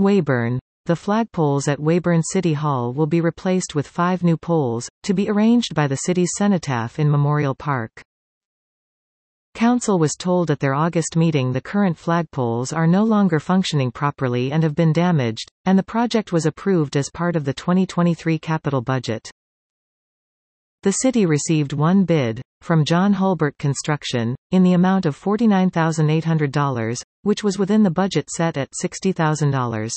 Weyburn. The flagpoles at Weyburn City Hall will be replaced with 5 new poles, to be arranged by the city's cenotaph in Memorial Park. Council was told at their August meeting the current flagpoles are no longer functioning properly and have been damaged, and the project was approved as part of the 2023 capital budget. The city received one bid, from John Hulbert Construction, in the amount of $49,800, which was within the budget set at $60,000.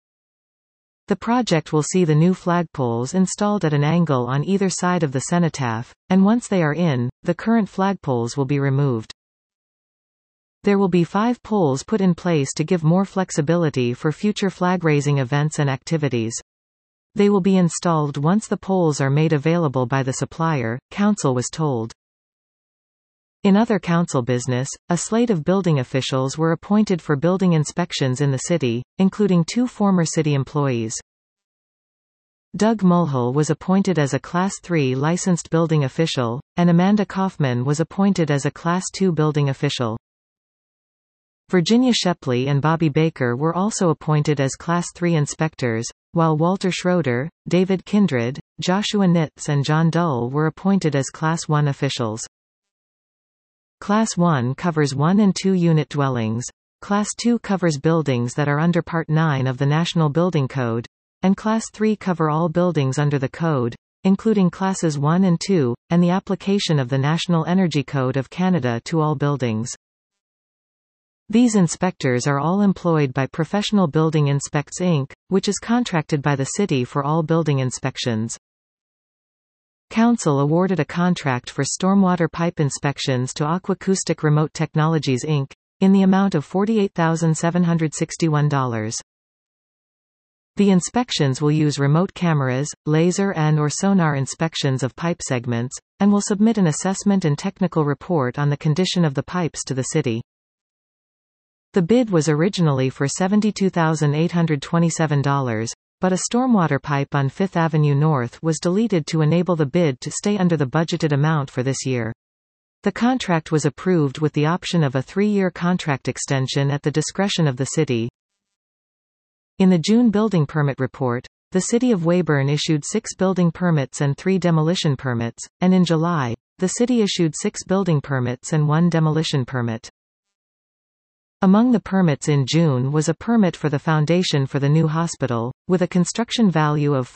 The project will see the new flagpoles installed at an angle on either side of the cenotaph, and once they are in, the current flagpoles will be removed. There will be 5 poles put in place to give more flexibility for future flag-raising events and activities. They will be installed once the poles are made available by the supplier, Council was told. In other council business, a slate of building officials were appointed for building inspections in the city, including 2 former city employees. Doug Mulhall was appointed as a Class 3 licensed building official, and Amanda Kaufman was appointed as a Class 2 building official. Virginia Shepley and Bobby Baker were also appointed as Class 3 inspectors, while Walter Schroeder, David Kindred, Joshua Nitz and John Dull were appointed as Class 1 officials. Class 1 covers 1 and 2 unit dwellings, Class 2 covers buildings that are under Part 9 of the National Building Code, and Class 3 cover all buildings under the code, including Classes 1 and 2, and the application of the National Energy Code of Canada to all buildings. These inspectors are all employed by Professional Building Inspects Inc., which is contracted by the city for all building inspections. Council awarded a contract for stormwater pipe inspections to Aquacoustic Remote Technologies Inc., in the amount of $48,761. The inspections will use remote cameras, laser and/or sonar inspections of pipe segments, and will submit an assessment and technical report on the condition of the pipes to the city. The bid was originally for $72,827, but a stormwater pipe on 5th Avenue North was deleted to enable the bid to stay under the budgeted amount for this year. The contract was approved with the option of a 3-year contract extension at the discretion of the city. In the June building permit report, the City of Weyburn issued 6 building permits and 3 demolition permits, and in July, the city issued 6 building permits and 1 demolition permit. Among the permits in June was a permit for the foundation for the new hospital, with a construction value of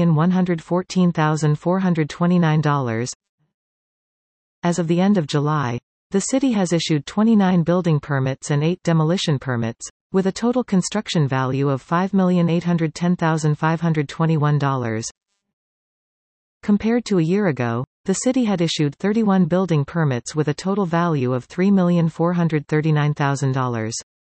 $4,114,429. As of the end of July, the city has issued 29 building permits and 8 demolition permits, with a total construction value of $5,810,521. Compared to a year ago, the city had issued 31 building permits with a total value of $3,439,000.